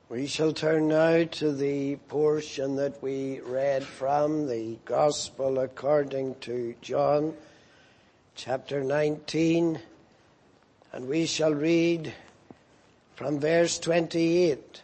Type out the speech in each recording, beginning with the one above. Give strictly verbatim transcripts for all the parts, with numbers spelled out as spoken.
We shall turn now to the portion that we read from the Gospel according to John, chapter nineteen, and we shall read from verse twenty-eight.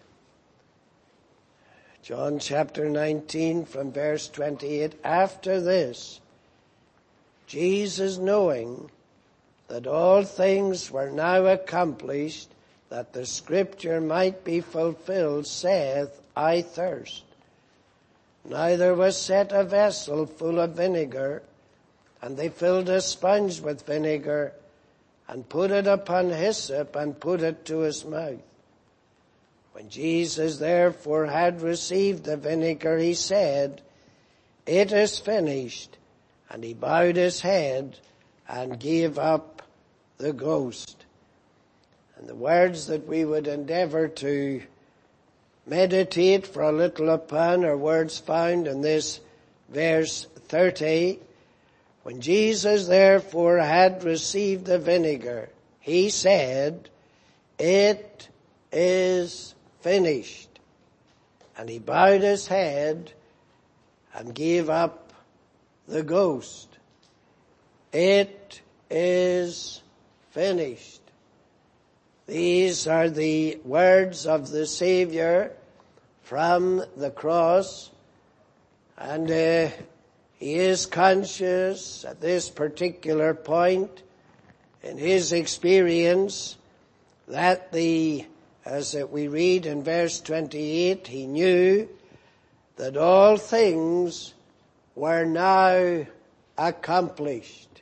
John chapter nineteen from verse twenty-eight. After this, Jesus, knowing that all things were now accomplished, that the scripture might be fulfilled, saith, I thirst. Now there was set a vessel full of vinegar, and they filled a sponge with vinegar, and put it upon hyssop, and put it to his mouth. When Jesus therefore had received the vinegar, he said, It is finished. And he bowed his head and gave up the ghost. And the words that we would endeavor to meditate for a little upon are words found in this verse thirty. When Jesus therefore had received the vinegar, he said, It is finished. And he bowed his head and gave up the ghost. It is finished. These are the words of the Savior from the cross, and uh, he is conscious at this particular point in his experience that the, as we read in verse twenty-eight, he knew that all things were now accomplished.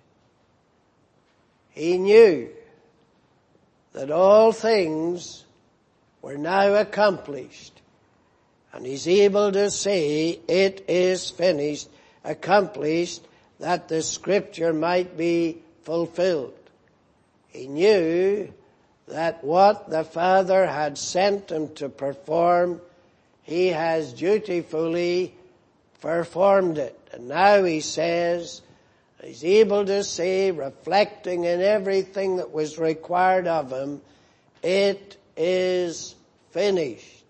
He knew that all things were now accomplished. And he's able to say, it is finished, accomplished, that the scripture might be fulfilled. He knew that what the Father had sent him to perform, he has dutifully performed it. And now he says, he's able to say, reflecting in everything that was required of him, it is finished.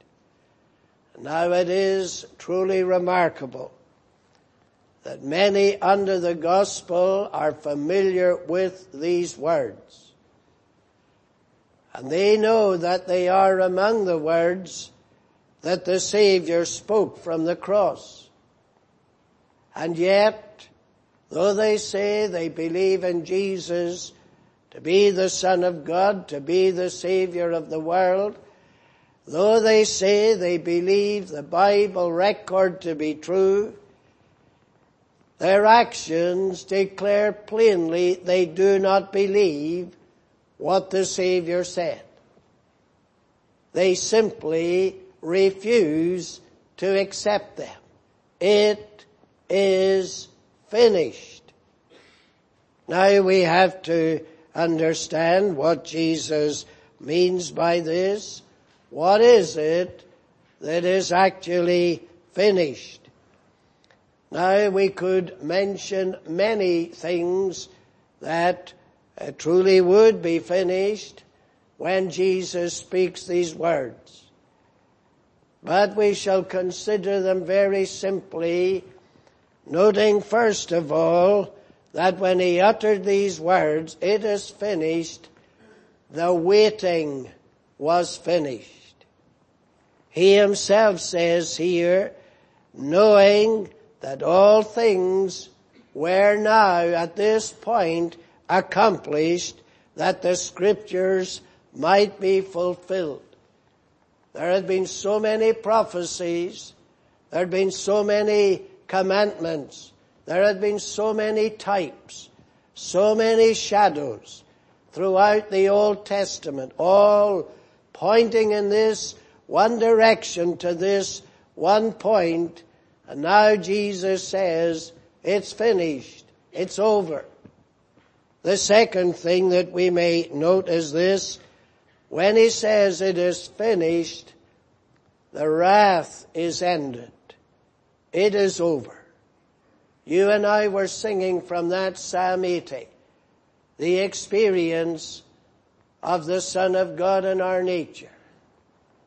Now it is truly remarkable that many under the gospel are familiar with these words. And they know that they are among the words that the Savior spoke from the cross. And yet, though they say they believe in Jesus to be the Son of God, to be the Savior of the world, though they say they believe the Bible record to be true, their actions declare plainly they do not believe what the Savior said. They simply refuse to accept them. It is finished. Now we have to understand what Jesus means by this. What is it that is actually finished? Now we could mention many things that uh, truly would be finished when Jesus speaks these words. But we shall consider them very simply, noting first of all that when he uttered these words, it is finished, the waiting was finished. He himself says here, knowing that all things were now at this point accomplished, that the scriptures might be fulfilled. There had been so many prophecies, there had been so many commandments, there had been so many types, so many shadows throughout the Old Testament, all pointing in this one direction to this one point. And now Jesus says, it's finished, it's over. The second thing that we may note is this: when he says it is finished, the wrath is ended. It is over. You and I were singing from that Psalm eighty, the experience of the Son of God in our nature.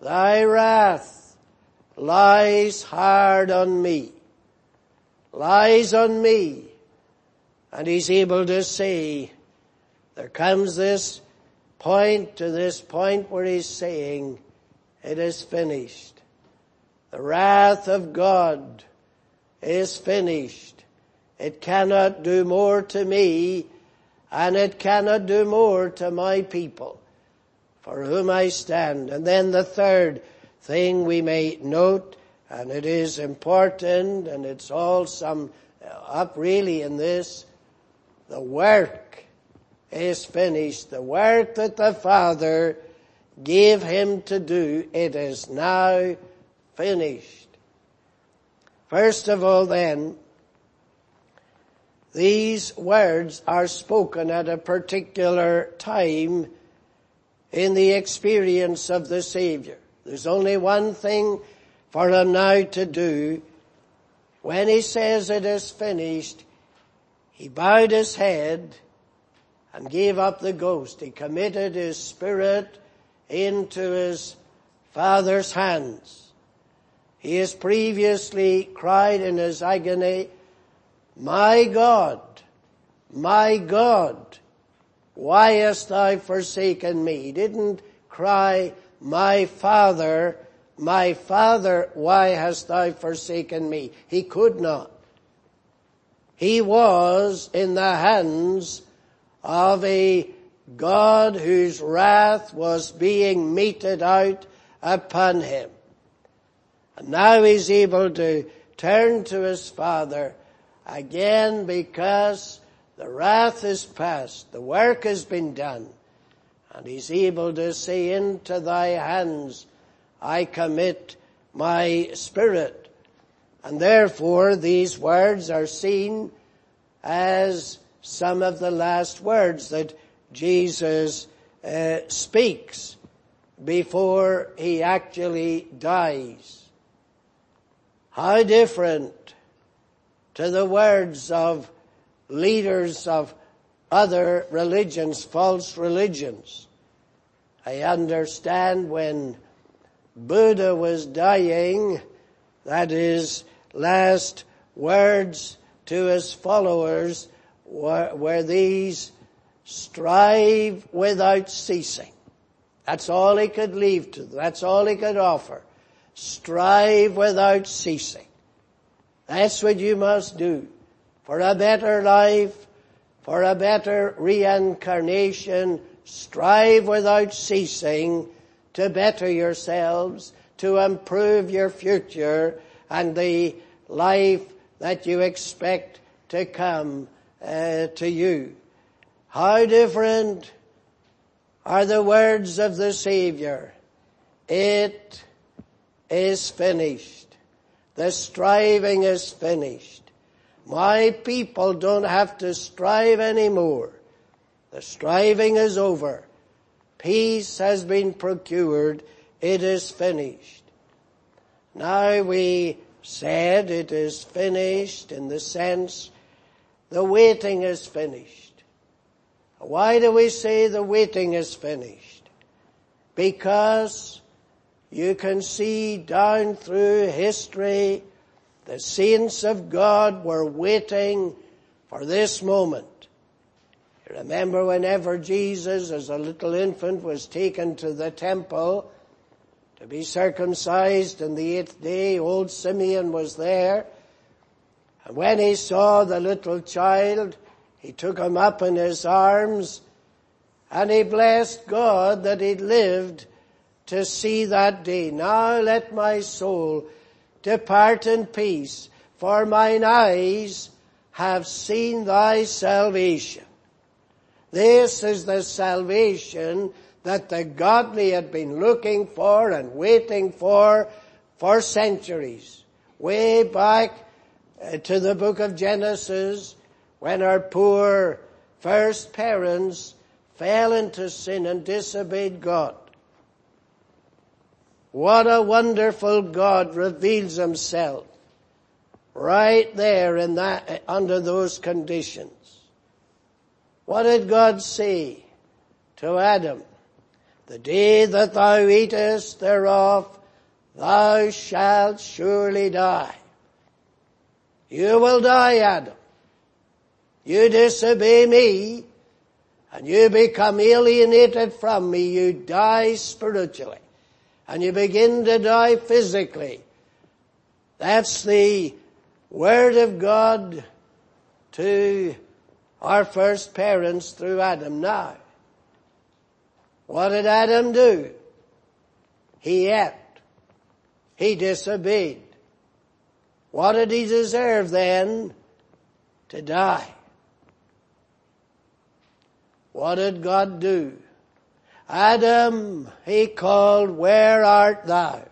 thy wrath lies hard on me. Lies on me. And he's able to say, there comes this point to this point where he's saying, it is finished. The wrath of God is finished. It cannot do more to me, and it cannot do more to my people, for whom I stand. And then the third thing we may note, and it is important, and it's all summed up really in this, the work is finished. The work that the Father gave him to do, it is now finished. First of all then, these words are spoken at a particular time in the experience of the Savior. There's only one thing for him now to do. When he says it is finished, he bowed his head and gave up the ghost. He committed his spirit into his Father's hands. He has previously cried in his agony, my God, my God, why hast thou forsaken me? He didn't cry, my Father, my Father, why hast thou forsaken me? He could not. He was in the hands of a God whose wrath was being meted out upon him. And now he's able to turn to his Father again because the wrath is past, the work has been done, and he's able to say, into thy hands I commit my spirit. And therefore these words are seen as some of the last words that Jesus uh, speaks before he actually dies. How different to the words of leaders of other religions, false religions. I understand when Buddha was dying, that his last words to his followers were, were these, strive without ceasing. That's all he could leave to them. That's all he could offer. Strive without ceasing. That's what you must do for a better life, for a better reincarnation. Strive without ceasing to better yourselves, to improve your future and the life that you expect to come uh, to you. How different are the words of the Savior. It is finished. The striving is finished. My people don't have to strive anymore. The striving is over. Peace has been procured. It is finished. Now we said it is finished in the sense the waiting is finished. Why do we say the waiting is finished? Because you can see down through history the saints of God were waiting for this moment. You remember whenever Jesus as a little infant was taken to the temple to be circumcised on the eighth day, old Simeon was there. And when he saw the little child, he took him up in his arms and he blessed God that he'd lived to see that day. Now let my soul depart in peace, for mine eyes have seen thy salvation. This is the salvation that the godly had been looking for and waiting for for centuries. Way back uh, to the book of Genesis, when our poor first parents fell into sin and disobeyed God. What a wonderful God reveals himself right there in that, under those conditions. What did God say to Adam? the day that thou eatest thereof, thou shalt surely die. You will die, Adam. You disobey me, and you become alienated from me. You die spiritually, and you begin to die physically. That's the word of God to our first parents through Adam. Now, what did Adam do? He ate. He disobeyed. What did he deserve then? To die. What did God do? Adam, he called, where art thou?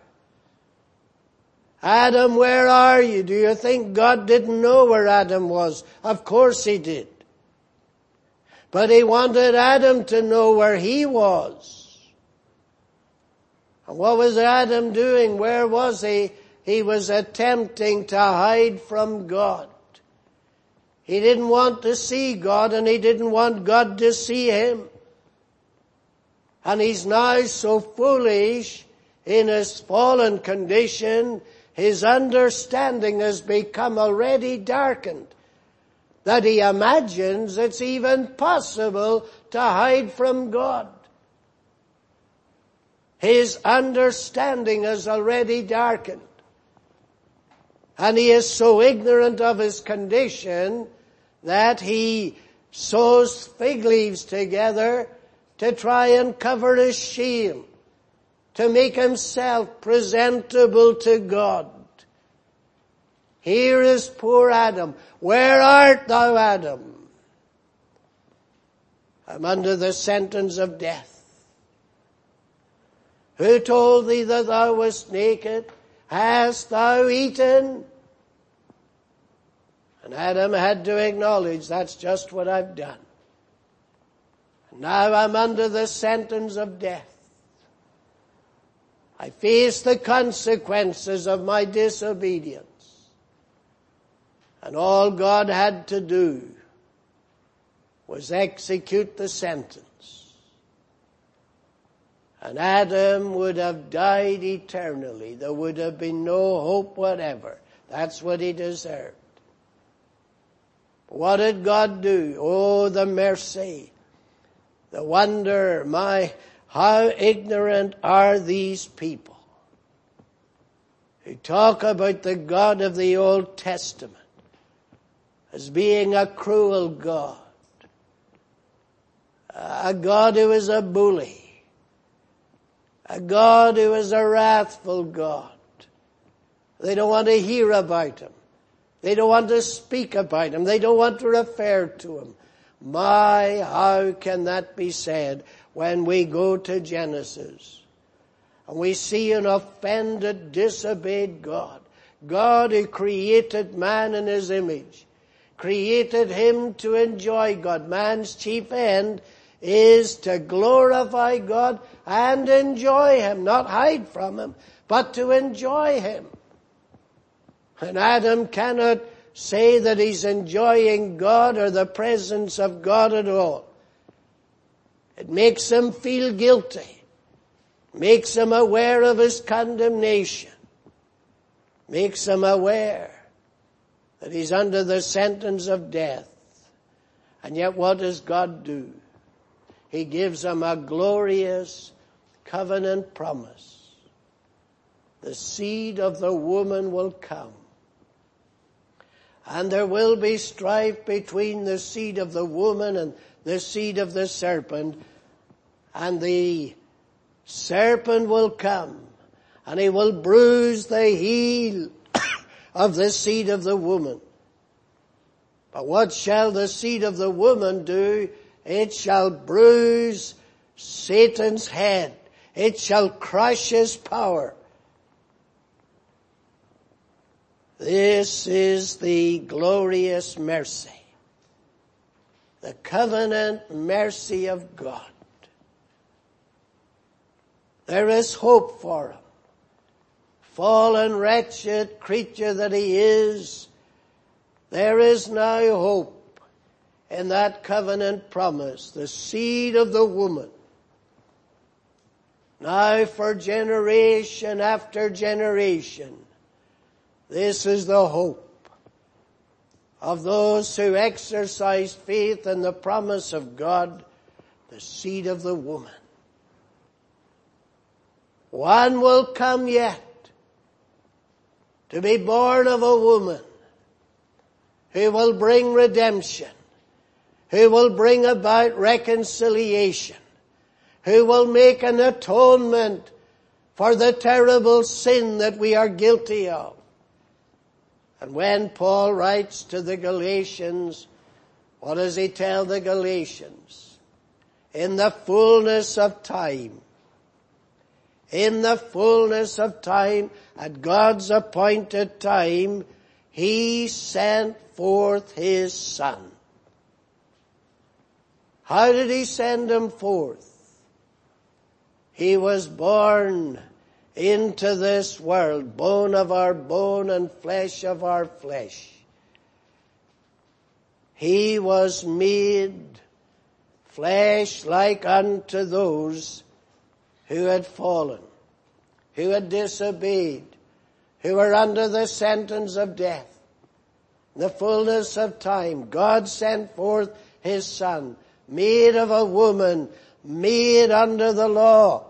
Adam, where are you? Do you think God didn't know where Adam was? Of course he did. But he wanted Adam to know where he was. And what was Adam doing? Where was he? He was attempting to hide from God. He didn't want to see God, and he didn't want God to see him. And he's now so foolish in his fallen condition, his understanding has become already darkened, that he imagines it's even possible to hide from God. His understanding is already darkened. And he is so ignorant of his condition that he sews fig leaves together to try and cover his shame, to make himself presentable to God. Here is poor Adam. Where art thou, Adam? I'm under the sentence of death. Who told thee that thou wast naked? Hast thou eaten? And Adam had to acknowledge, that's just what I've done. And now I'm under the sentence of death. I face the consequences of my disobedience. And all God had to do was execute the sentence. And Adam would have died eternally. There would have been no hope whatever. That's what he deserved. What did God do? Oh, the mercy, the wonder, my, how ignorant are these people who talk about the God of the Old Testament as being a cruel God, a God who is a bully, a God who is a wrathful God. They don't want to hear about him. They don't want to speak about him. They don't want to refer to him. My, how can that be said when we go to Genesis and we see an offended, disobeyed God. God who created man in his image, created him to enjoy God. Man's chief end is to glorify God and enjoy him, not hide from him, but to enjoy him. And Adam cannot say that he's enjoying God or the presence of God at all. It makes him feel guilty, makes him aware of his condemnation, makes him aware that he's under the sentence of death. And yet what does God do? He gives him a glorious covenant promise. The seed of the woman will come. And there will be strife between the seed of the woman and the seed of the serpent. And the serpent will come, and he will bruise the heel of the seed of the woman. But what shall the seed of the woman do? It shall bruise Satan's head. It shall crush his power. This is the glorious mercy, the covenant mercy of God. There is hope for him. Fallen, wretched creature that he is, there is now hope in that covenant promise. The seed of the woman Now for generation after generation, this is the hope of those who exercise faith in the promise of God, the seed of the woman. One will come yet to be born of a woman who will bring redemption, who will bring about reconciliation, who will make an atonement for the terrible sin that we are guilty of. And when Paul writes to the Galatians, what does he tell the Galatians? In the fullness of time, in the fullness of time, at God's appointed time, he sent forth his Son. How did he send him forth? He was born into this world, bone of our bone and flesh of our flesh. He was made flesh like unto those who had fallen, who had disobeyed, who were under the sentence of death. In the fullness of time, God sent forth his Son, made of a woman, made under the law.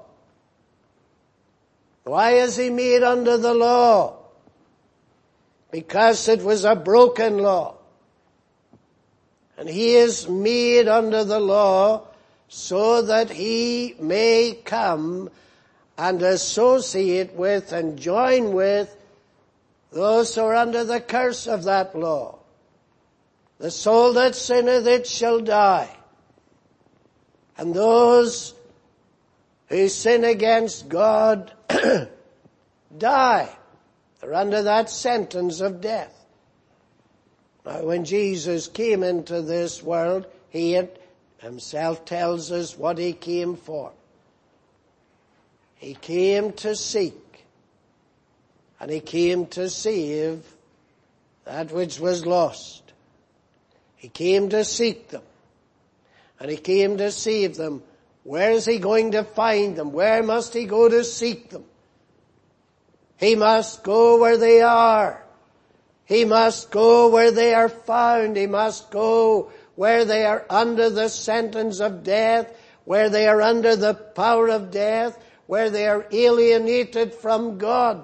Why is he made under the law? Because it was a broken law. And he is made under the law so that he may come and associate with and join with those who are under the curse of that law. The soul that sinneth, it shall die. And those who sin against God die. They're under that sentence of death. Now when Jesus came into this world, he himself tells us what he came for. He came to seek, and he came to save that which was lost. He came to seek them, and he came to save them. Where is he going to find them? Where must he go to seek them? He must go where they are. He must go where they are found. He must go where they are under the sentence of death, where they are under the power of death, where they are alienated from God,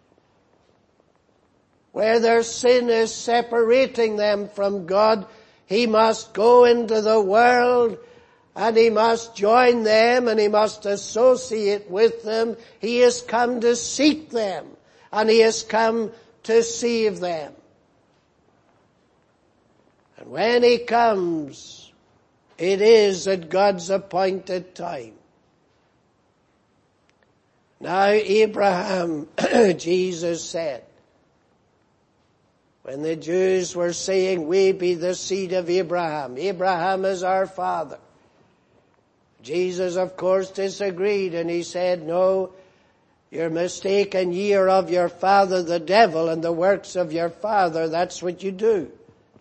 where their sin is separating them from God. He must go into the world, and he must join them, and he must associate with them. He has come to seek them, and he has come to save them. And when he comes, it is at God's appointed time. Now Abraham, Jesus said, when the Jews were saying, we be the seed of Abraham, Abraham is our father. Jesus, of course, disagreed, and he said, no, you're mistaken. Ye are of your father the devil, and the works of your father, that's what you do.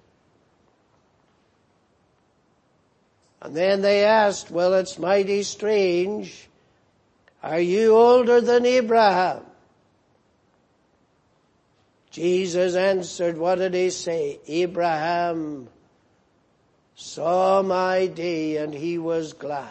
And then they asked, well, it's mighty strange. Are you older than Abraham? Jesus answered, what did he say? Abraham saw my day, and he was glad.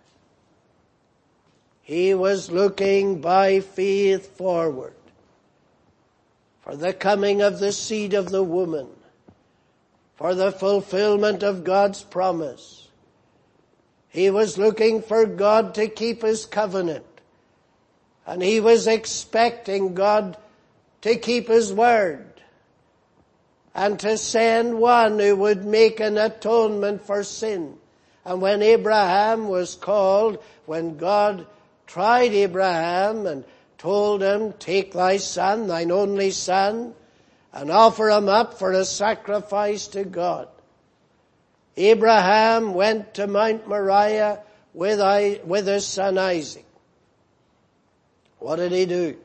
He was looking by faith forward for the coming of the seed of the woman, for the fulfillment of God's promise. He was looking for God to keep his covenant, and he was expecting God to keep his word and to send one who would make an atonement for sin. And when Abraham was called, when God tried Abraham and told him, take thy son, thine only son, and offer him up for a sacrifice to God, Abraham went to Mount Moriah with, I, with his son Isaac. What did he do?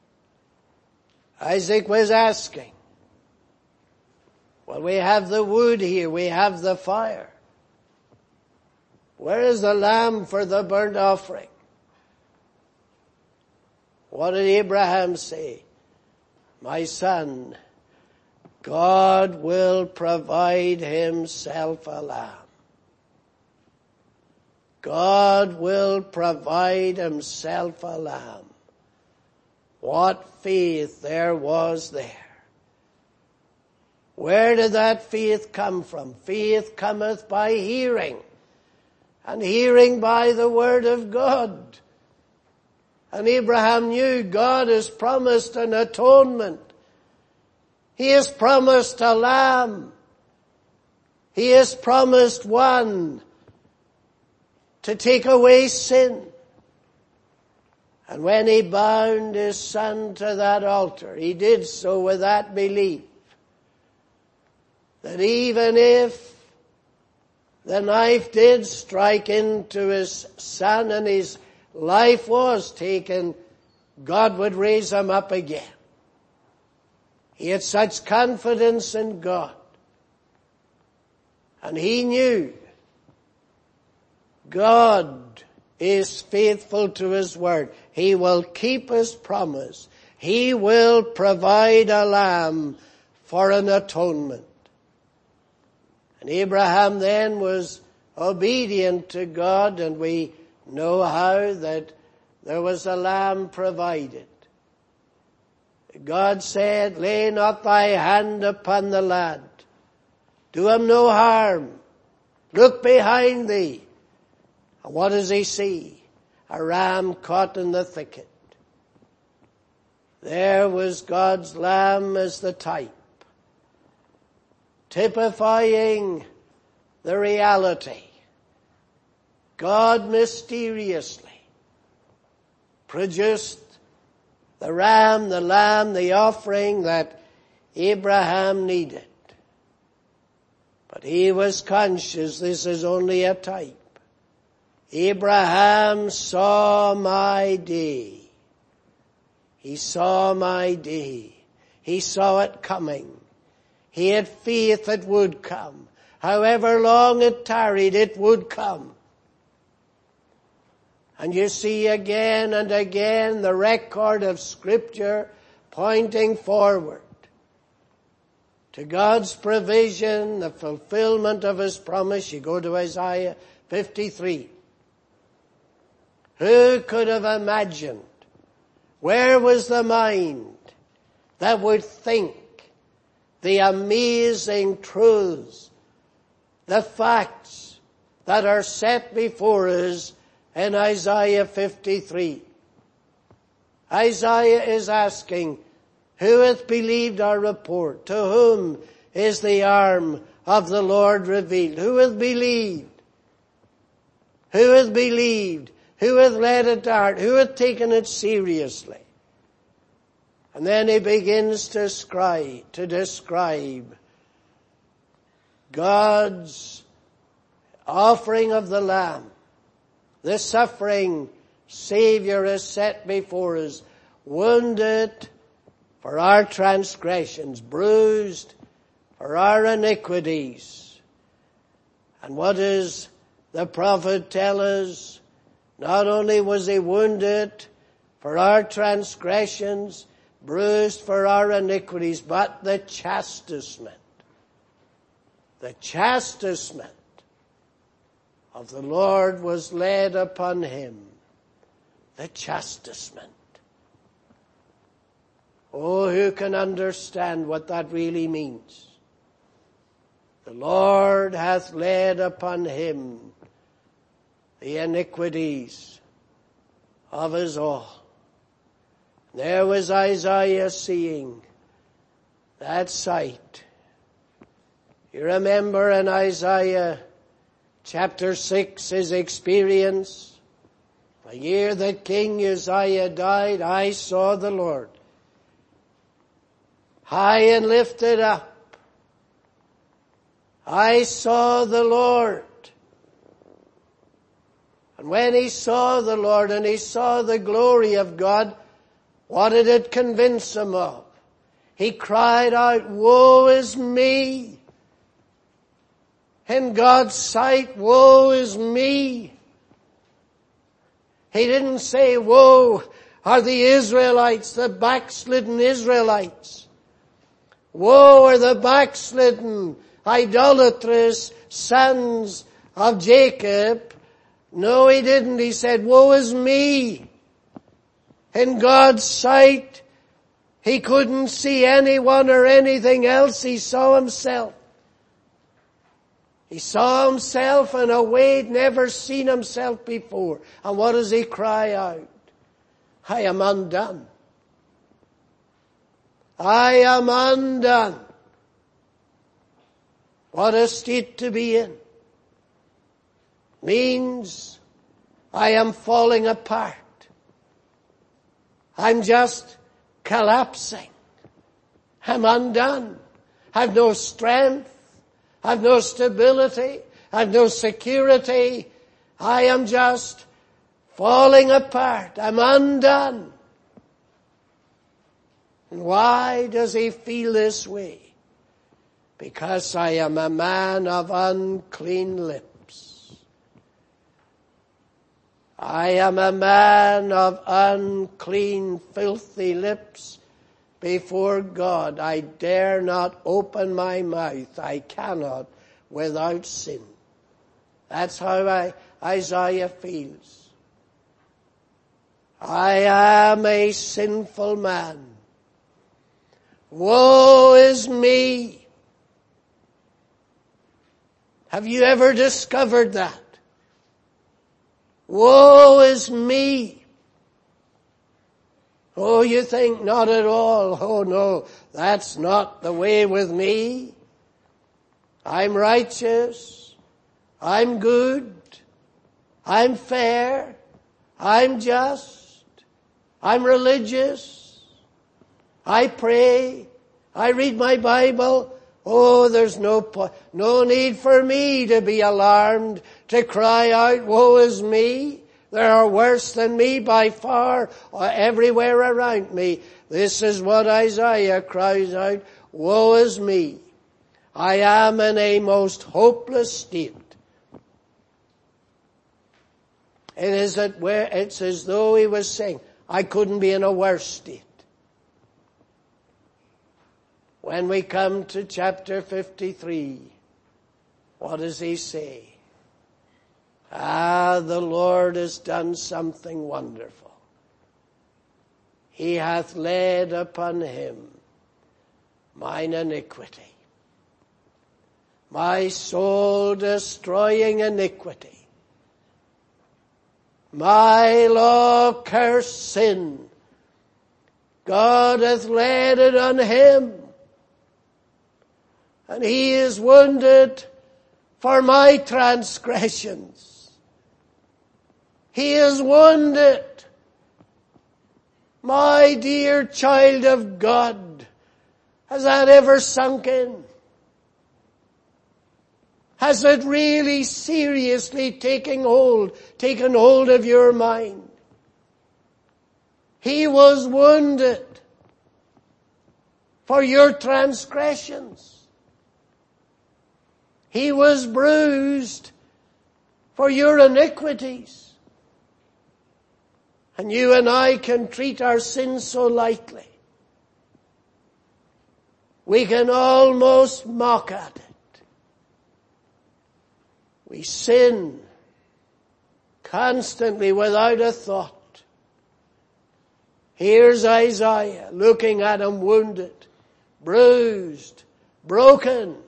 Isaac was asking, well, we have the wood here, we have the fire. Where is the lamb for the burnt offering? What did Abraham say? My son, God will provide himself a lamb. God will provide himself a lamb. What faith there was there. Where did that faith come from? Faith cometh by hearing, and hearing by the word of God. And Abraham knew God has promised an atonement. He has promised a lamb. He has promised one to take away sin. And when he bound his son to that altar, he did so with that belief that even if the knife did strike into his son and his life was taken, God would raise him up again. He had such confidence in God. And he knew God is faithful to his word. He will keep his promise. He will provide a lamb for an atonement. And Abraham then was obedient to God, and we know how that there was a lamb provided. God said, lay not thy hand upon the lad. Do him no harm. Look behind thee. And what does he see? A ram caught in the thicket. There was God's lamb as the type, typifying the reality. God mysteriously produced the ram, the lamb, the offering that Abraham needed. But he was conscious this is only a type. Abraham saw my day. He saw my day. He saw it coming. He had faith it would come. However long it tarried, it would come. And you see again and again the record of Scripture pointing forward to God's provision, the fulfillment of his promise. You go to Isaiah fifty-three. Who could have imagined? Where was the mind that would think the amazing truths, the facts that are set before us in Isaiah fifty-three? Isaiah is asking, who hath believed our report? To whom is the arm of the Lord revealed? Who hath believed? Who hath believed? Who hath led it out? Who hath taken it seriously? And then he begins to describe, to describe God's offering of the Lamb. The suffering Savior is set before us, wounded for our transgressions, bruised for our iniquities. And what does the prophet tell us? Not only was he wounded for our transgressions, bruised for our iniquities, but the chastisement, the chastisement of the Lord was laid upon him. The chastisement. Oh, who can understand what that really means? The Lord hath laid upon him the iniquities of us all. There was Isaiah seeing that sight. You remember in Isaiah chapter six, his experience. The year that King Uzziah died, I saw the Lord high and lifted up. I saw the Lord. And when he saw the Lord and he saw the glory of God, what did it convince him of? He cried out, woe is me. In God's sight, woe is me. He didn't say, woe are the Israelites, the backslidden Israelites. Woe are the backslidden, idolatrous sons of Jacob. No, he didn't. He said, woe is me. In God's sight, he couldn't see anyone or anything else. He saw himself. He saw himself in a way he'd never seen himself before. And what does he cry out? I am undone. I am undone. What a state to be in. Means I am falling apart. I'm just collapsing. I'm undone. I've no strength. I've no stability. I've no security. I am just falling apart. I'm undone. And why does he feel this way? Because I am a man of unclean lips. I am a man of unclean, filthy lips before God. I dare not open my mouth. I cannot without sin. That's how I, Isaiah feels. I am a sinful man. Woe is me. Have you ever discovered that? Woe is me. Oh, you think not at all. Oh no, that's not the way with me. I'm righteous. I'm good. I'm fair. I'm just. I'm religious. I pray. I read my Bible. Oh, there's no po- no need for me to be alarmed, to cry out, woe is me. There are worse than me by far, everywhere around me. This is what Isaiah cries out, woe is me. I am in a most hopeless state. It is at where, it's as though he was saying, I couldn't be in a worse state. When we come to chapter fifty-three, what does he say? Ah, the Lord has done something wonderful. He hath laid upon him mine iniquity, my soul-destroying iniquity, my law-cursed sin. God hath laid it on him. And he is wounded for my transgressions. He is wounded. My dear child of God, has that ever sunk in? Has it really seriously taken hold, taken hold of your mind? He was wounded for your transgressions. He was bruised for your iniquities. And you and I can treat our sins so lightly. We can almost mock at it. We sin constantly without a thought. Here's Isaiah looking at him wounded, bruised, broken.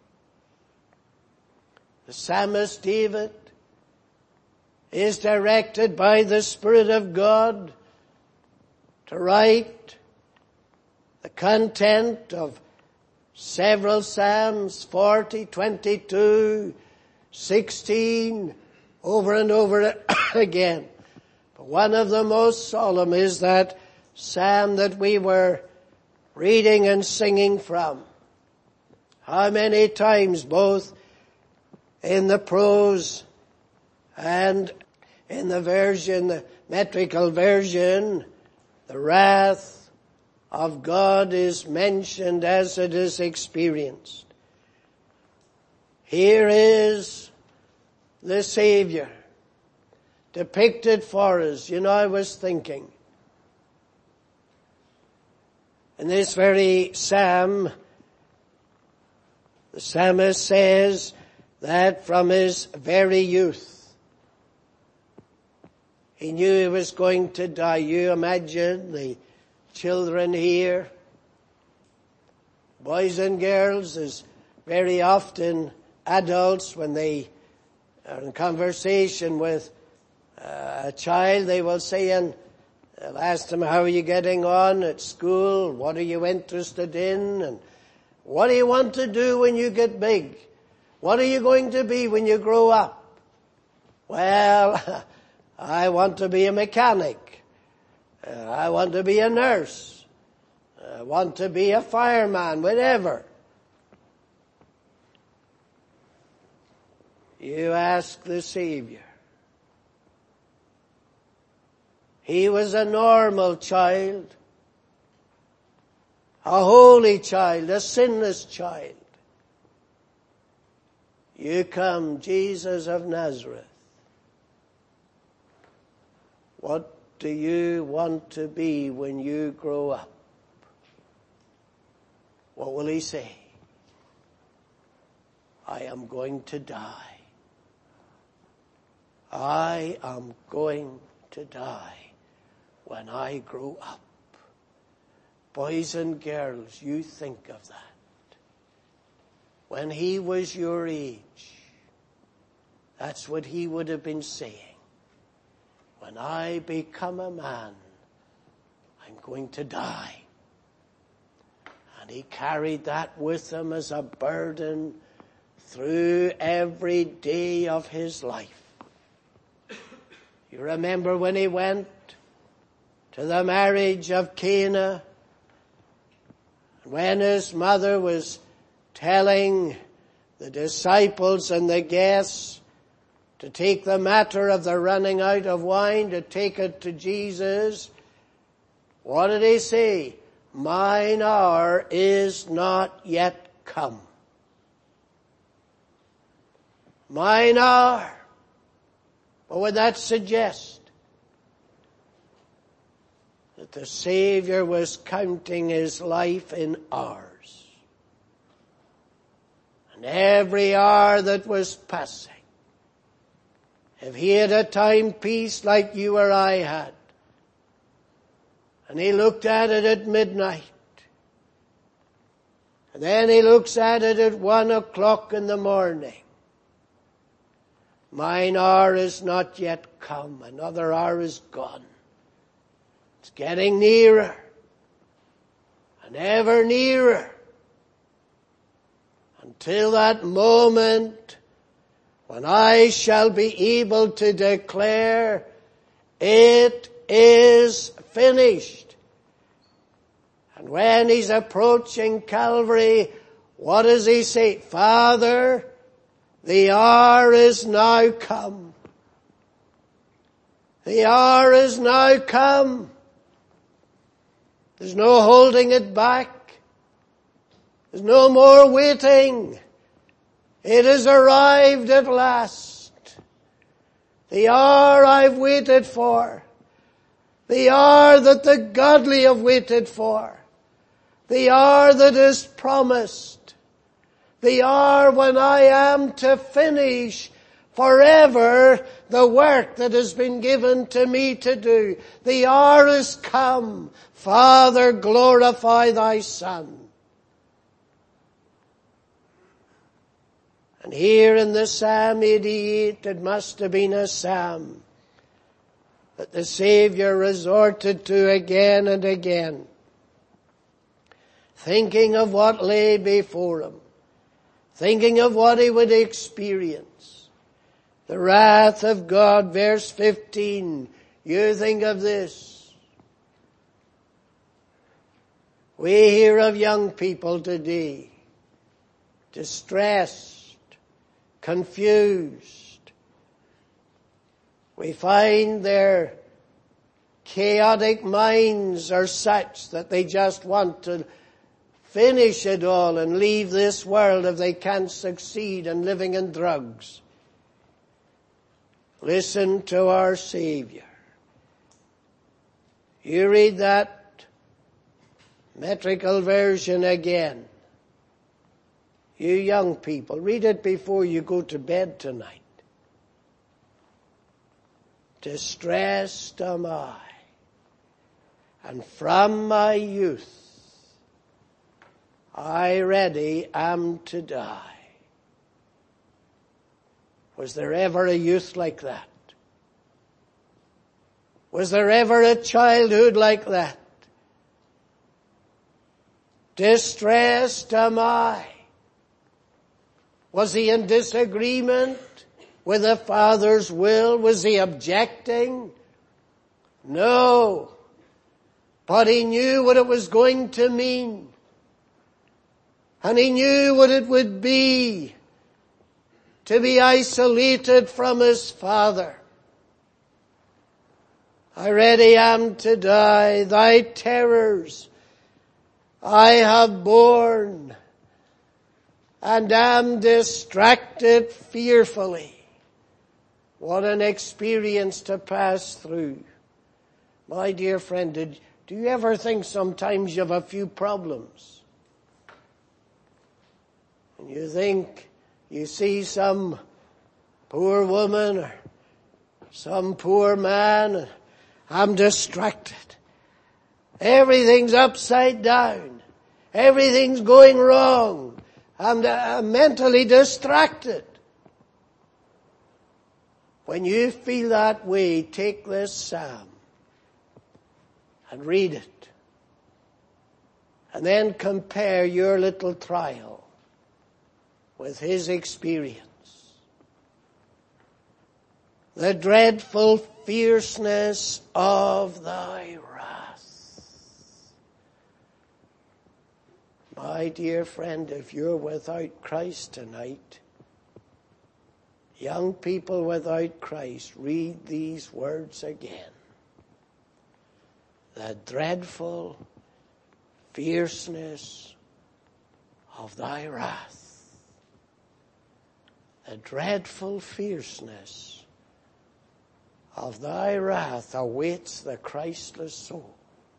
The psalmist David is directed by the Spirit of God to write the content of several psalms, forty, twenty-two, sixteen, over and over again. But one of the most solemn is that psalm that we were reading and singing from. How many times both in the prose and in the version, the metrical version, the wrath of God is mentioned as it is experienced. Here is the Savior depicted for us. You know, I was thinking, In this very psalm, the psalmist says that from his very youth, he knew he was going to die. You imagine the children here, boys and girls, as very often adults, when they are in conversation with uh, a child, they will say, and they'll ask them, how are you getting on at school? What are you interested in? And what do you want to do when you get big? What are you going to be when you grow up? Well, I want to be a mechanic. Uh, I want to be a nurse. I want to be a fireman, whatever. You ask the Savior. He was a normal child, a holy child, a sinless child. You come, Jesus of Nazareth. What do you want to be when you grow up? What will he say? I am going to die. I am going to die when I grow up. Boys and girls, you think of that. When he was your age, that's what he would have been saying. When I become a man, I'm going to die. And he carried that with him as a burden through every day of his life. You remember when he went to the marriage of Cana, when his mother was telling the disciples and the guests to take the matter of the running out of wine, to take it to Jesus, what did he say? Mine hour is not yet come. Mine hour. What would that suggest? That the Savior was counting his life in hours. And every hour that was passing, if he had a timepiece like you or I had, and he looked at it at midnight, and then he looks at it at one o'clock in the morning, mine hour is not yet come. Another hour is gone. It's getting nearer and ever nearer until that moment when I shall be able to declare, it is finished. And when he's approaching Calvary, what does he say? Father, the hour is now come. The hour is now come. There's no holding it back. There's no more waiting. It has arrived at last. The hour I've waited for. The hour that the godly have waited for. The hour that is promised. The hour when I am to finish forever the work that has been given to me to do. The hour is come. Father, glorify thy Son. And here in the Psalm eighty-eight, it must have been a psalm that the Savior resorted to again and again, thinking of what lay before him, thinking of what he would experience. The wrath of God, verse fifteen. You think of this. We hear of young people today, distressed, confused. We find their chaotic minds are such that they just want to finish it all and leave this world if they can't succeed in living in drugs. Listen to our Savior. You read that Metrical version again. You young people, read it before you go to bed tonight. Distressed am I, and from my youth I ready am to die. Was there ever a youth like that? Was there ever a childhood like that? Distressed am I. Was he in disagreement with the Father's will? Was he objecting? No. But he knew what it was going to mean. And he knew what it would be to be isolated from his Father. I ready am to die, thy terrors I have borne, and am distracted fearfully. What an experience to pass through. My dear friend, did, do you ever think sometimes you have a few problems? And you think you see some poor woman or some poor man, I'm distracted. Everything's upside down. Everything's going wrong. I'm, I'm mentally distracted. When you feel that way, take this psalm and read it. And then compare your little trial with his experience. The dreadful fierceness of thy wrath. My dear friend, if you're without Christ tonight, young people without Christ, read these words again. The dreadful fierceness of thy wrath. The dreadful fierceness of thy wrath awaits the Christless soul.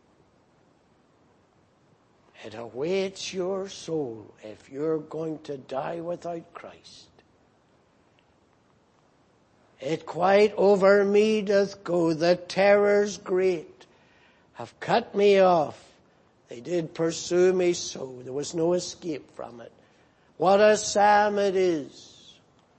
It awaits your soul if you're going to die without Christ. It quite over me doth go, the terrors great have cut me off. They did pursue me so, there was no escape from it. What a psalm it is.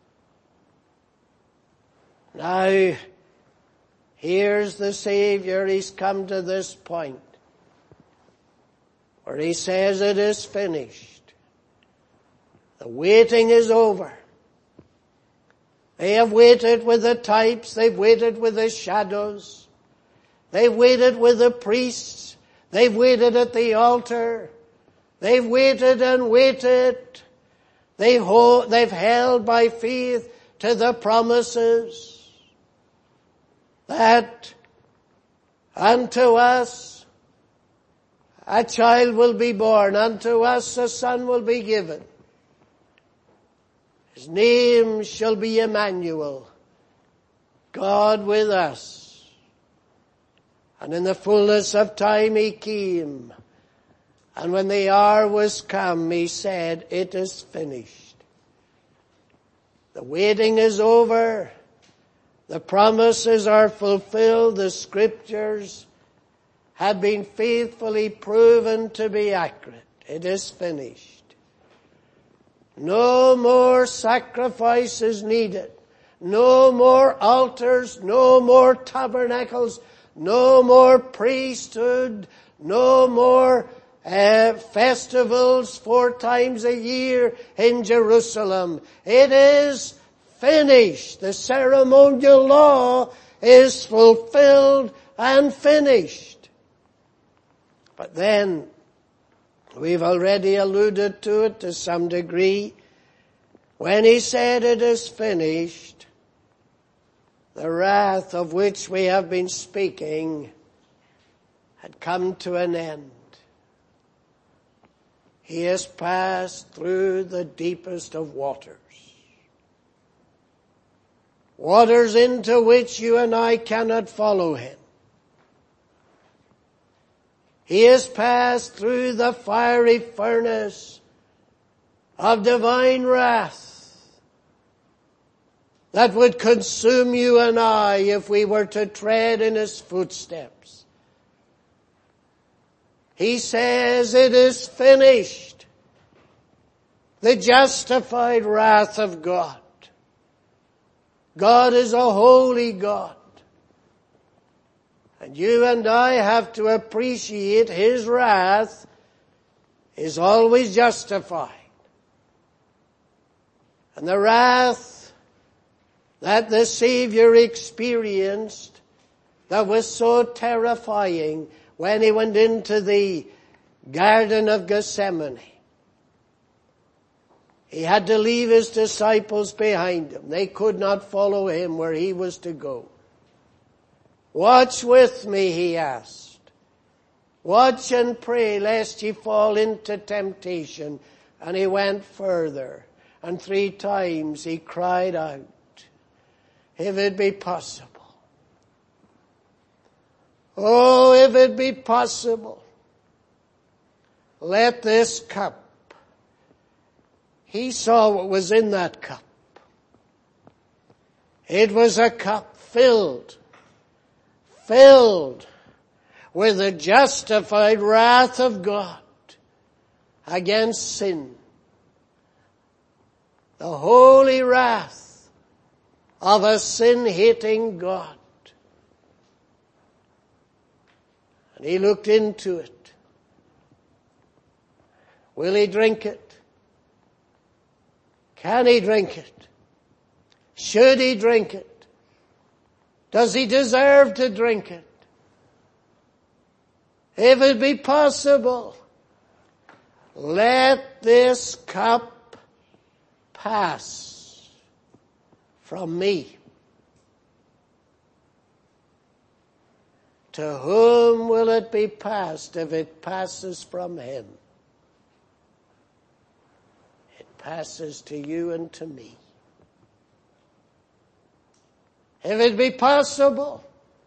Now, here's the Savior, he's come to this point where he says it is finished. The waiting is over. They have waited with the types, they've waited with the shadows, they've waited with the priests, they've waited at the altar, they've waited and waited, they hold, they've held by faith to the promises that unto us a child will be born, unto us a son will be given. His name shall be Emmanuel, God with us. And in the fullness of time he came, and when the hour was come, he said, it is finished. The waiting is over. The promises are fulfilled. The scriptures have been faithfully proven to be accurate. It is finished. No more sacrifices needed. No more altars. No more tabernacles. No more priesthood. No more uh, festivals four times a year in Jerusalem. It is finished. The ceremonial law is fulfilled and finished. But then, we've already alluded to it to some degree. When he said it is finished, the wrath of which we have been speaking had come to an end. He has passed through the deepest of waters. Waters into which you and I cannot follow him. He has passed through the fiery furnace of divine wrath that would consume you and I if we were to tread in his footsteps. He says, it is finished. The justified wrath of God. God is a holy God. And you and I have to appreciate his wrath is always justified. And the wrath that the Savior experienced that was so terrifying when he went into the Garden of Gethsemane. He had to leave his disciples behind him. They could not follow him where he was to go. Watch with me, he asked. Watch and pray lest ye fall into temptation. And he went further. And three times he cried out, if it be possible. Oh, if it be possible, let this cup. He saw what was in that cup. It was a cup filled, filled with the justified wrath of God against sin. The holy wrath of a sin-hating God. And he looked into it. Will he drink it? Can he drink it? Should he drink it? Does he deserve to drink it? If it be possible, let this cup pass from me. To whom will it be passed if it passes from him? It passes to you and to me. If it be possible.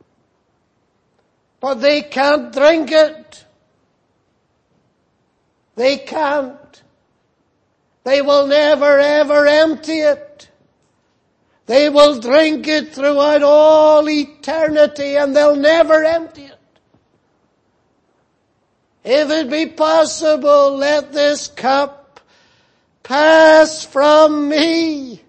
But they can't drink it. They can't. They will never ever empty it. They will drink it throughout all eternity and they'll never empty it. If it be possible, let this cup pass from me.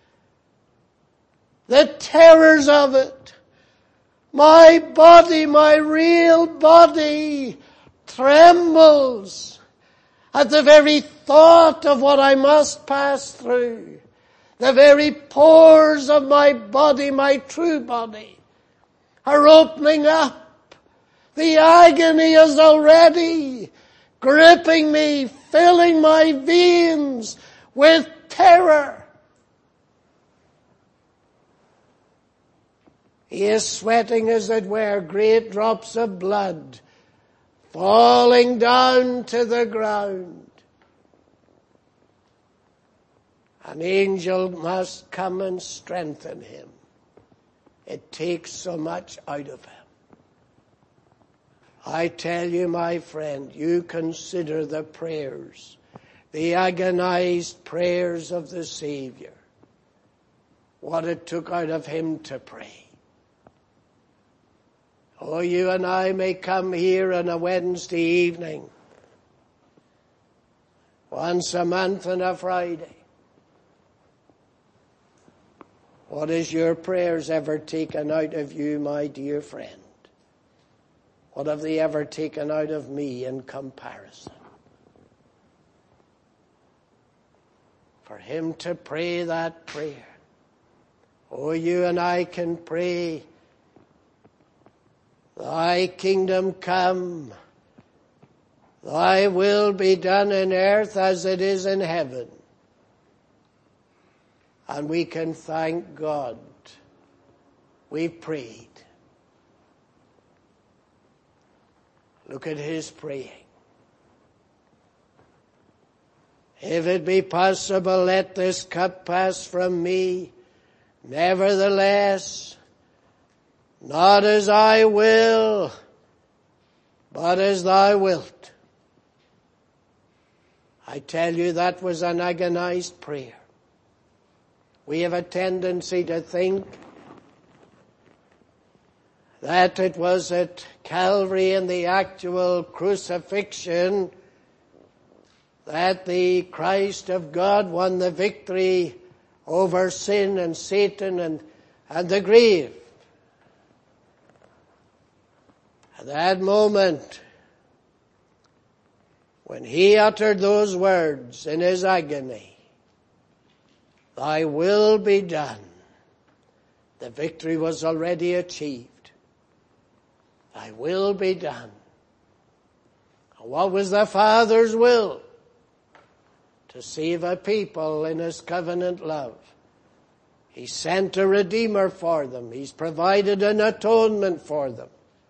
The terrors of it. My body, my real body trembles at the very thought of what I must pass through. The very pores of my body, my true body, are opening up. The agony is already gripping me, filling my veins with terror. He is sweating, as it were, great drops of blood falling down to the ground. An angel must come and strengthen him. It takes so much out of him. I tell you, my friend, you consider the prayers, the agonized prayers of the Savior, what it took out of him to pray. Oh, you and I may come here on a Wednesday evening, once a month on a Friday. What has your prayers ever taken out of you, my dear friend? What have they ever taken out of me in comparison? For him to pray that prayer. Oh, you and I can pray, thy kingdom come, thy will be done in earth as it is in heaven. And we can thank God. We prayed. Look at his praying. If it be possible, let this cup pass from me. Nevertheless, not as I will, but as thou wilt. I tell you, that was an agonized prayer. We have a tendency to think that it was at Calvary in the actual crucifixion that the Christ of God won the victory over sin and Satan and, and the grave. At that moment, when he uttered those words in his agony, thy will be done, the victory was already achieved. Thy will be done. And what was the Father's will? To save a people in his covenant love. He sent a Redeemer for them. He's provided an atonement for them.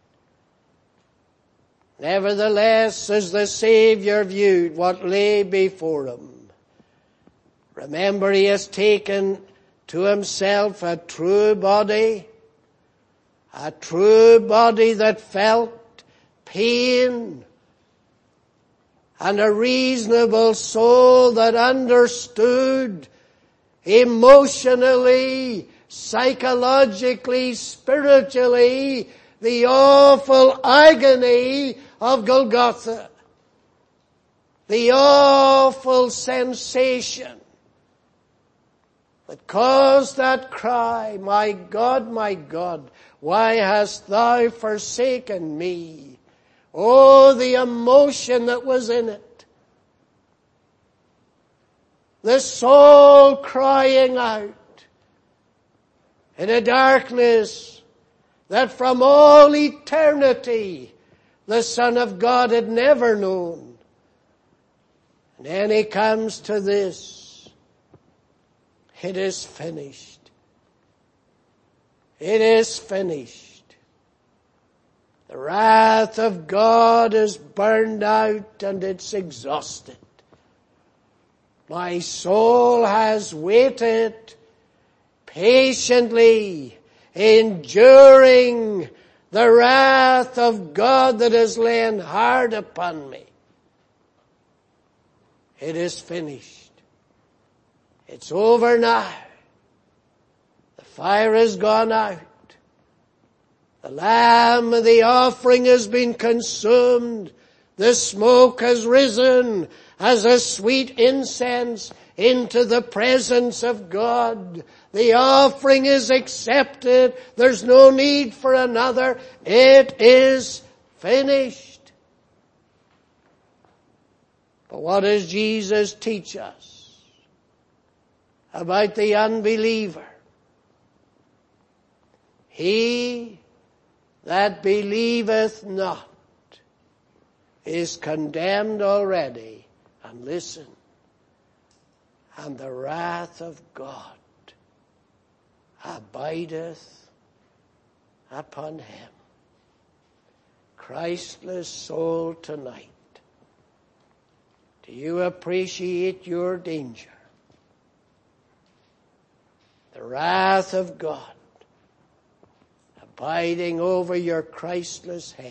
Nevertheless, as the Savior viewed what lay before him, remember, he has taken to himself a true body, a true body that felt pain, and a reasonable soul that understood emotionally, psychologically, spiritually, the awful agony of Golgotha. The awful sensation that caused that cry, my God, my God, why hast thou forsaken me? Oh, the emotion that was in it. The soul crying out in a darkness that from all eternity the Son of God had never known. And then he comes to this. It is finished. It is finished. The wrath of God is burned out and it's exhausted. My soul has waited patiently, enduring the wrath of God that is laying hard upon me. It is finished. It's over now. The fire has gone out. The lamb of the offering has been consumed. The smoke has risen as a sweet incense into the presence of God. The offering is accepted. There's no need for another. It is finished. But what does Jesus teach us about the unbeliever? He that believeth not is condemned already. And listen, and the wrath of God abideth upon him. Christless soul tonight, do you appreciate your danger? The wrath of God abiding over your Christless head.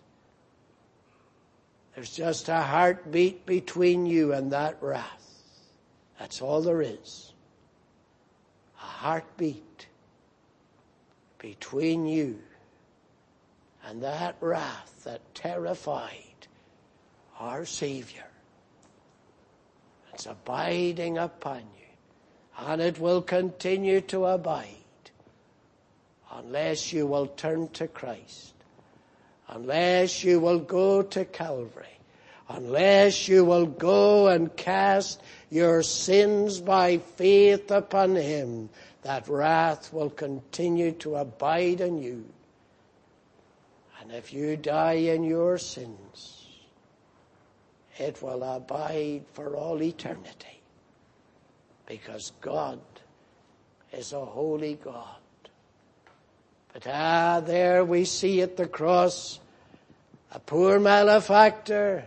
There's just a heartbeat between you and that wrath. That's all there is. A heartbeat between you and that wrath that terrified our Savior. It's abiding upon you, and it will continue to abide unless you will turn to Christ, unless you will go to Calvary, unless you will go and cast your sins by faith upon him. That wrath will continue to abide in you. And if you die in your sins, it will abide for all eternity, because God is a holy God. But ah, there we see at the cross a poor malefactor,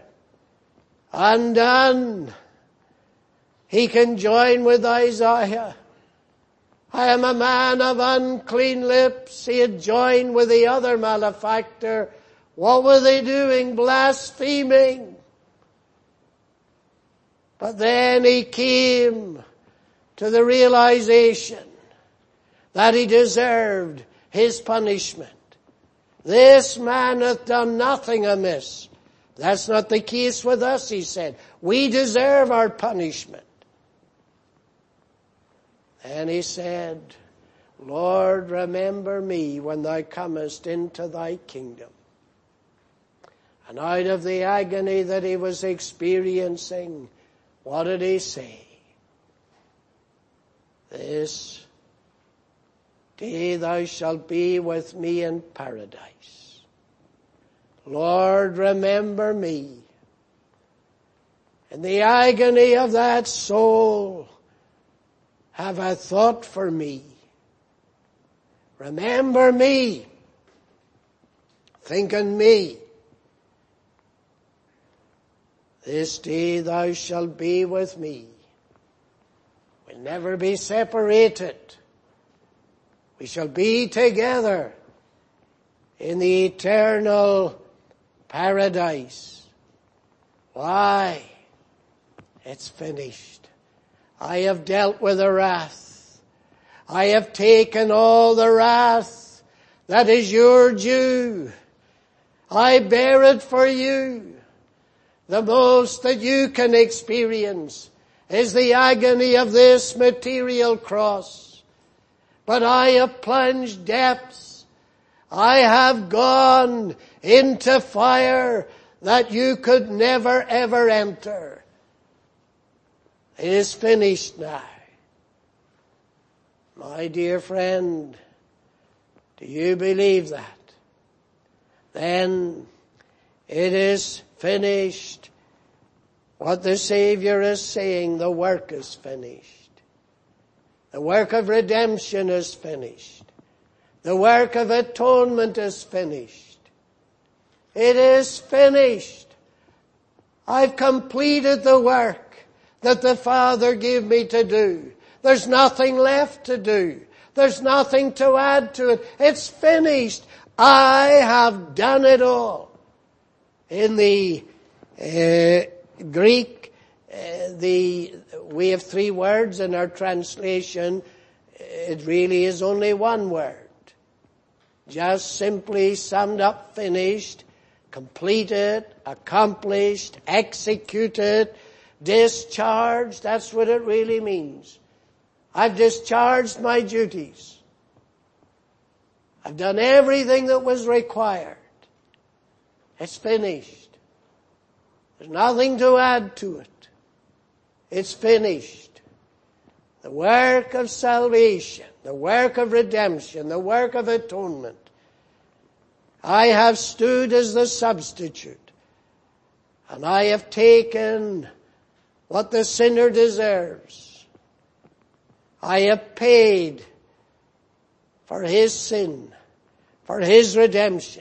undone. He can join with Isaiah. I am a man of unclean lips. He had joined with the other malefactor. What were they doing? Blaspheming. But then he came to the realization that he deserved his punishment. This man hath done nothing amiss. That's not the case with us, he said. We deserve our punishment. And he said, Lord, remember me when thou comest into thy kingdom. And out of the agony that he was experiencing, what did he say? This day thou shalt be with me in paradise. Lord, remember me. In the agony of that soul, have a thought for me. Remember me. Think on me. This day thou shalt be with me. We'll never be separated. We shall be together in the eternal paradise. Why? It's finished. I have dealt with the wrath. I have taken all the wrath that is your due. I bear it for you. The most that you can experience is the agony of this material cross. But I have plunged depths. I have gone into fire that you could never ever enter. It is finished now. My dear friend, do you believe that? Then it is finished. What the Savior is saying, the work is finished. The work of redemption is finished. The work of atonement is finished. It is finished. I've completed the work that the Father gave me to do. There's nothing left to do. There's nothing to add to it. It's finished. I have done it all. In the uh, Greek, uh, the we have three words in our translation. It really is only one word. Just simply summed up, finished, completed, accomplished, executed, discharged. That's what it really means. I've discharged my duties. I've done everything that was required. It's finished. There's nothing to add to it. It's finished. The work of salvation, the work of redemption, the work of atonement. I have stood as the substitute, and I have taken what the sinner deserves. I have paid for his sin, for his redemption.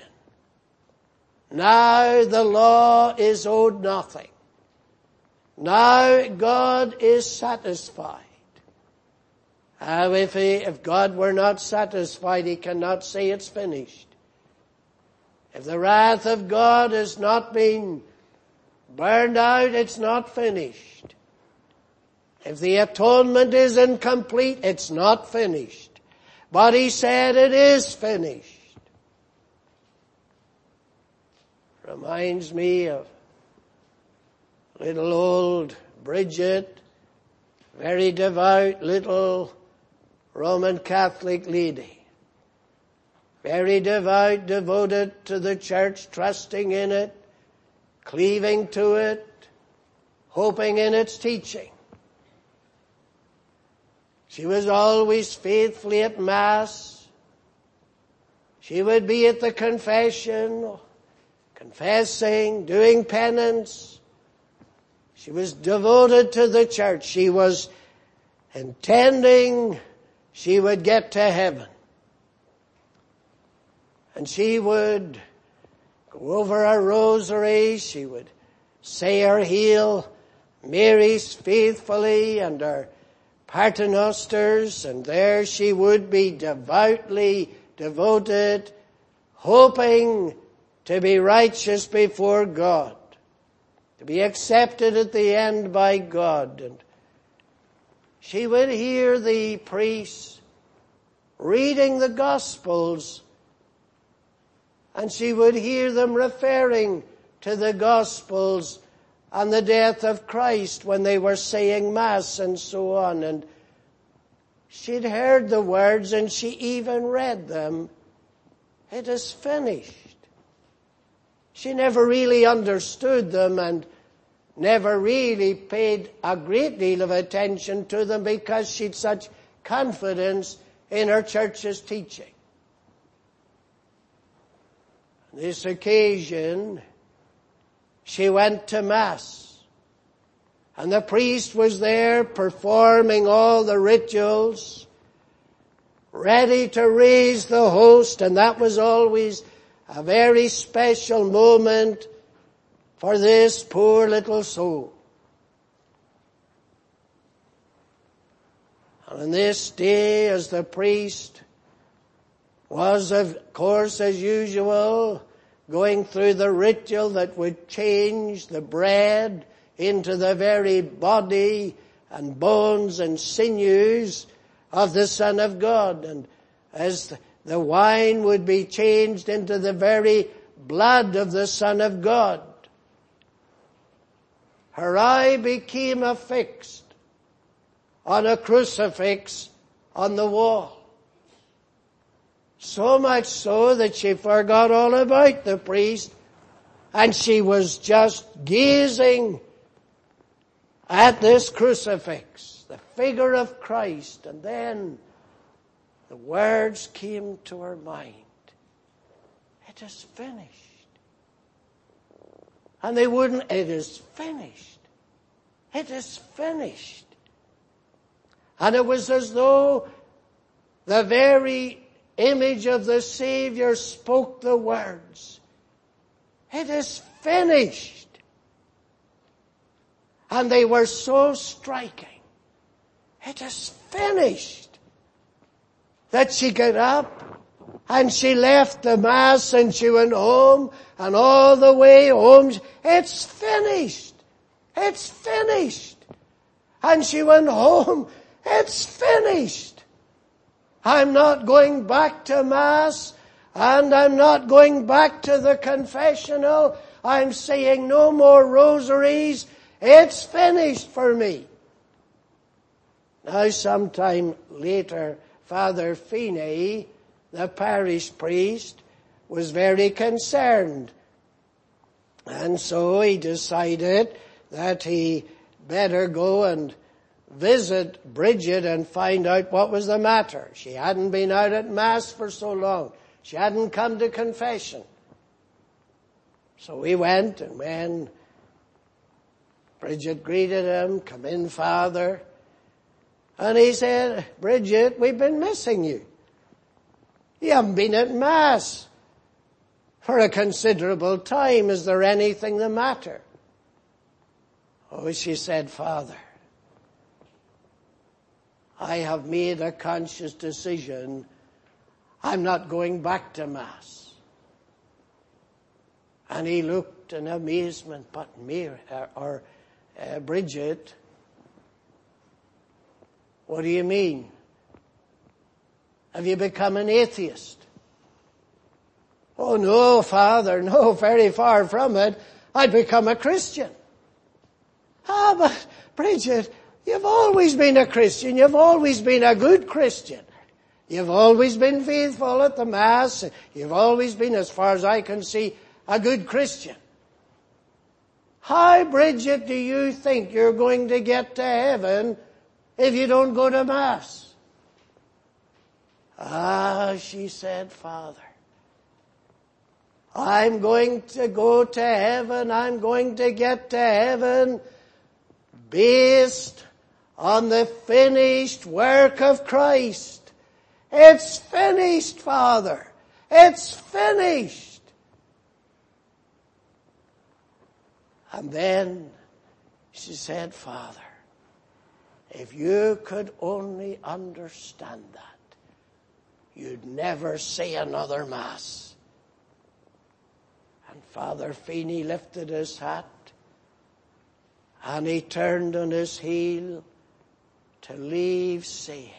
Now the law is owed nothing. Now God is satisfied. Uh, if, he, if God were not satisfied, he cannot say it's finished. If the wrath of God has not been burned out, it's not finished. If the atonement is incomplete, it's not finished. But he said it is finished. Reminds me of little old Bridget, very devout little Roman Catholic lady. Very devout, devoted to the church, trusting in it, cleaving to it, hoping in its teaching. She was always faithfully at Mass. She would be at the confession, confessing, doing penance. She was devoted to the church. She was intending she would get to heaven. And she would go over her rosary. She would say her Hail Marys faithfully and her Paternosters, and there she would be devoutly devoted, hoping to be righteous before God, to be accepted at the end by God. And she would hear the priests reading the Gospels, and she would hear them referring to the Gospels and the death of Christ when they were saying Mass and so on. And she'd heard the words and she even read them. It is finished. She never really understood them and never really paid a great deal of attention to them because she'd such confidence in her church's teaching. On this occasion, she went to Mass, and the priest was there performing all the rituals, ready to raise the host, and that was always a very special moment for this poor little soul. And on this day, as the priest was, of course, as usual, going through the ritual that would change the bread into the very body and bones and sinews of the Son of God, and as the wine would be changed into the very blood of the Son of God, her eye became affixed on a crucifix on the wall. So much so that she forgot all about the priest, and she was just gazing at this crucifix, the figure of Christ. And then the words came to her mind. It is finished. And they wouldn't, it is finished. It is finished. And it was as though the very image of the Savior spoke the words. It is finished. And they were so striking. It is finished. That she got up and she left the Mass and she went home, and all the way home, it's finished. It's finished. And she went home, it's finished. I'm not going back to Mass, and I'm not going back to the confessional. I'm saying no more rosaries. It's finished for me. Now, sometime later, Father Finney, the parish priest, was very concerned. And so he decided that he better go and visit Bridget and find out what was the matter. She hadn't been out at Mass for so long. She hadn't come to confession. So he went, and when Bridget greeted him, "Come in, Father." And he said, "Bridget, we've been missing you. You haven't been at Mass for a considerable time. Is there anything the matter?" "Oh," she said, "Father, I have made a conscious decision. I'm not going back to Mass." And he looked in amazement. "But Mary, or, or uh, Bridget, what do you mean? Have you become an atheist?" "Oh no, Father, no, very far from it. I'd become a Christian." "Ah, but Bridget, you've always been a Christian. You've always been a good Christian. You've always been faithful at the Mass. You've always been, as far as I can see, a good Christian. How, Bridget, do you think you're going to get to heaven if you don't go to Mass?" "Ah," she said, "Father, I'm going to go to heaven. I'm going to get to heaven based on the finished work of Christ. It's finished, Father. It's finished." And then she said, "Father, if you could only understand that, you'd never say another Mass." And Father Feeney lifted his hat and he turned on his heel to leave saying,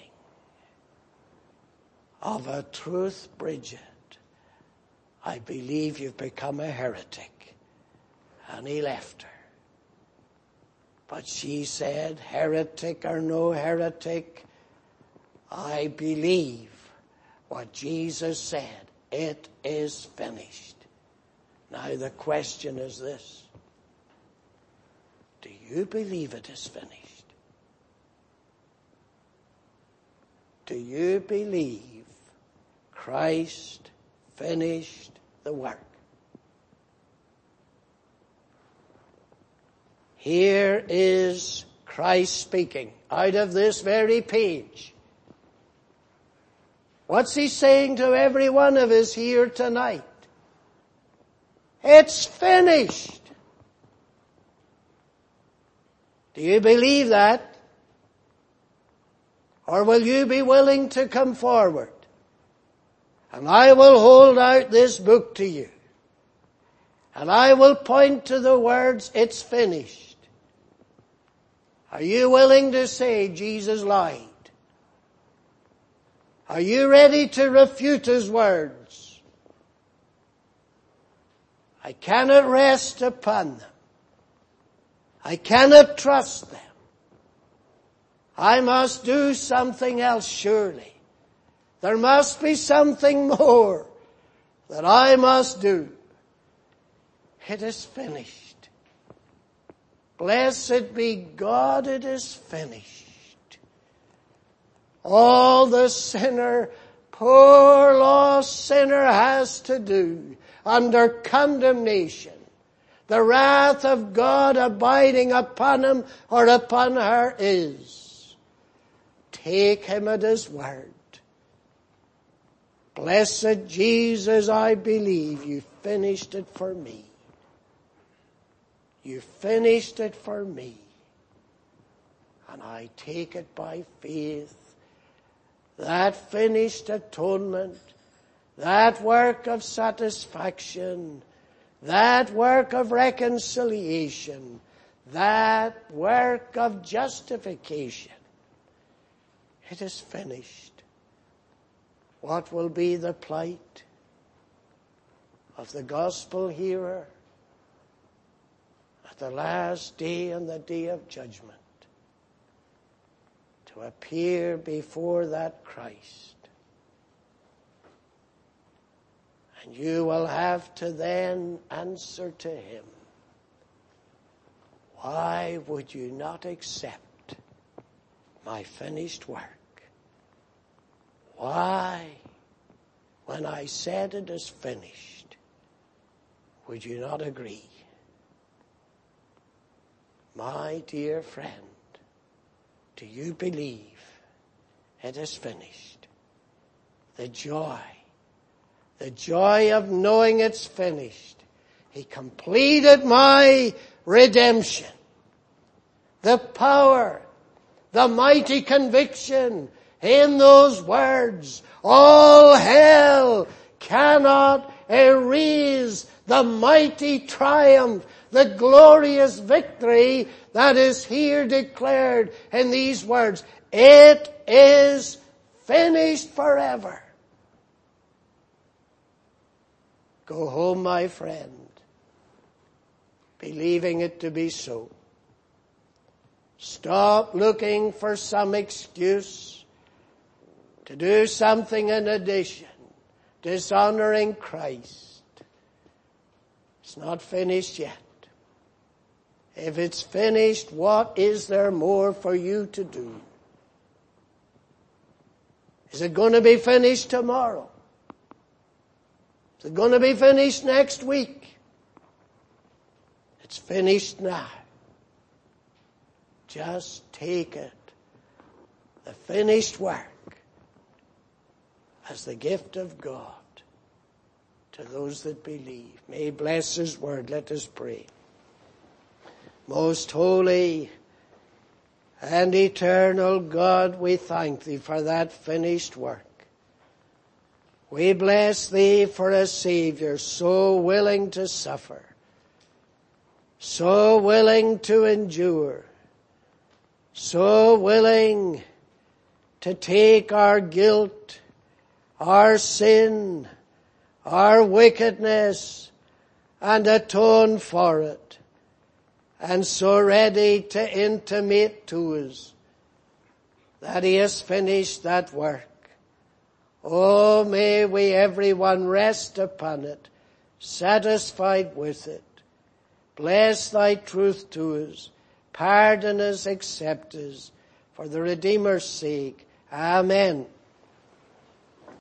of a truth, Bridget, I believe you've become a heretic. And he left her. But she said, heretic or no heretic, I believe what Jesus said. It is finished. Now the question is this. Do you believe it is finished? Do you believe Christ finished the work? Here is Christ speaking out of this very page. What's he saying to every one of us here tonight? It's finished. Do you believe that? Or will you be willing to come forward? And I will hold out this book to you. And I will point to the words, it's finished. Are you willing to say Jesus lied? Are you ready to refute his words? I cannot rest upon them. I cannot trust them. I must do something else surely. There must be something more that I must do. It is finished. Blessed be God, it is finished. All the sinner, poor lost sinner has to do under condemnation, the wrath of God abiding upon him or upon her is, take him at his word. Blessed Jesus, I believe you finished it for me. You finished it for me. And I take it by faith. That finished atonement, that work of satisfaction, that work of reconciliation, that work of justification, it is finished. What will be the plight of the gospel hearer at the last day and the day of judgment? To appear before that Christ. And you will have to then answer to him, why would you not accept my finished work? Why, when I said it is finished, would you not agree? My dear friend, do you believe it is finished? The joy, the joy of knowing it's finished. He completed my redemption. The power, the mighty conviction in those words, all hell cannot erase the mighty triumph, the glorious victory that is here declared in these words. It is finished forever. Go home, my friend, believing it to be so. Stop looking for some excuse to do something in addition, dishonoring Christ. It's not finished yet. If it's finished, what is there more for you to do? Is it going to be finished tomorrow? Is it going to be finished next week? It's finished now. Just take it, the finished work, as the gift of God to those that believe. May he bless his word. Let us pray. Most holy and eternal God, we thank thee for that finished work. We bless thee for a Saviour so willing to suffer, so willing to endure, so willing to take our guilt, our sin, our wickedness, and atone for it, and so ready to intimate to us that he has finished that work. Oh, may we everyone rest upon it, satisfied with it. Bless thy truth to us. Pardon us, accept us, for the Redeemer's sake. Amen.